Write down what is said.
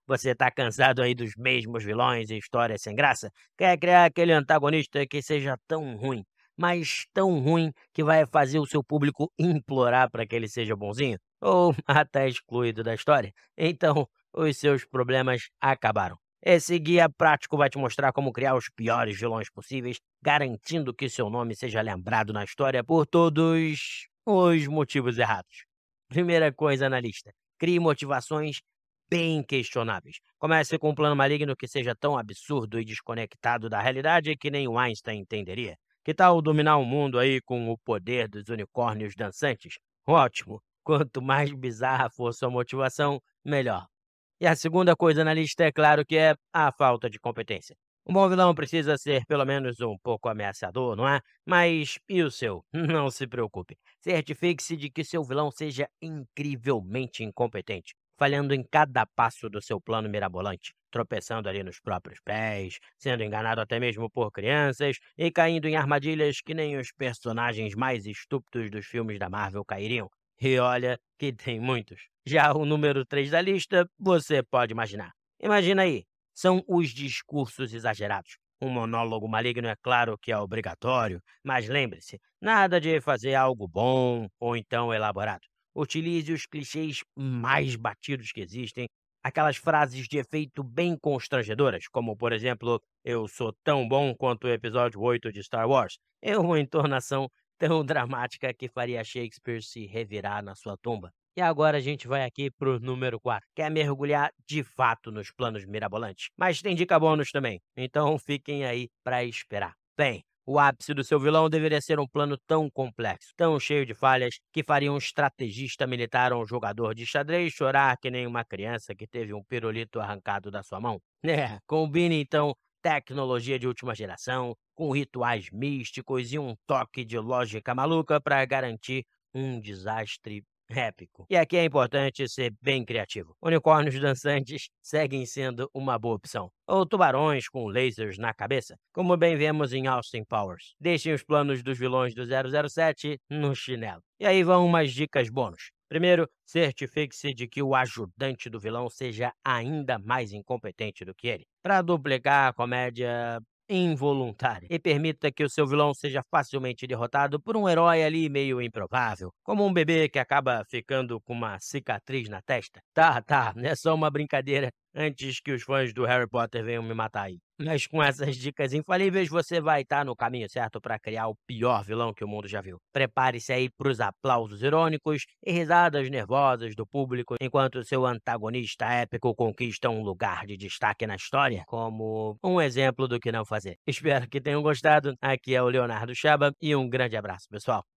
Você tá cansado aí dos mesmos vilões e histórias sem graça? Quer criar aquele antagonista que seja tão ruim, mas tão ruim que vai fazer o seu público implorar para que ele seja bonzinho? Ou até excluído da história? Então, os seus problemas acabaram. Esse guia prático vai te mostrar como criar os piores vilões possíveis, garantindo que seu nome seja lembrado na história por todos os motivos errados. Primeira coisa na lista: crie motivações bem questionáveis. Comece com um plano maligno que seja tão absurdo e desconectado da realidade que nem o Einstein entenderia. Que tal dominar o mundo aí com o poder dos unicórnios dançantes? Ótimo! Quanto mais bizarra for sua motivação, melhor. E a segunda coisa na lista é claro que é a falta de competência. Um bom vilão precisa ser pelo menos um pouco ameaçador, não é? Mas e o seu? Não se preocupe. Certifique-se de que seu vilão seja incrivelmente incompetente, falhando em cada passo do seu plano mirabolante, tropeçando ali nos próprios pés, sendo enganado até mesmo por crianças e caindo em armadilhas que nem os personagens mais estúpidos dos filmes da Marvel cairiam. E olha que tem muitos. Já o número 3 da lista, você pode imaginar. Imagina aí, são os discursos exagerados. Um monólogo maligno é claro que é obrigatório, mas lembre-se, nada de fazer algo bom ou então elaborado. Utilize os clichês mais batidos que existem, aquelas frases de efeito bem constrangedoras, como por exemplo, eu sou tão bom quanto o episódio 8 de Star Wars. É uma entonação tão dramática que faria Shakespeare se revirar na sua tumba. E agora a gente vai aqui pro número 4. Quer mergulhar de fato nos planos mirabolantes. Mas tem dica bônus também, então fiquem aí para esperar. Bem, o ápice do seu vilão deveria ser um plano tão complexo, tão cheio de falhas, que faria um estrategista militar ou um jogador de xadrez chorar que nem uma criança que teve um pirulito arrancado da sua mão. Combine então tecnologia de última geração, com rituais místicos e um toque de lógica maluca para garantir um desastre épico. E aqui é importante ser bem criativo. Unicórnios dançantes seguem sendo uma boa opção. Ou tubarões com lasers na cabeça, como bem vemos em Austin Powers. Deixem os planos dos vilões do 007 no chinelo. E aí vão umas dicas bônus. Primeiro, certifique-se de que o ajudante do vilão seja ainda mais incompetente do que ele, para duplicar a comédia involuntária. E permita que o seu vilão seja facilmente derrotado por um herói ali meio improvável, como um bebê que acaba ficando com uma cicatriz na testa. Tá, é só uma brincadeira antes que os fãs do Harry Potter venham me matar aí. Mas com essas dicas infalíveis, você vai estar no caminho certo para criar o pior vilão que o mundo já viu. Prepare-se aí para os aplausos irônicos e risadas nervosas do público enquanto seu antagonista épico conquista um lugar de destaque na história, como um exemplo do que não fazer. Espero que tenham gostado. Aqui é o Leonardo Chaba e um grande abraço, pessoal.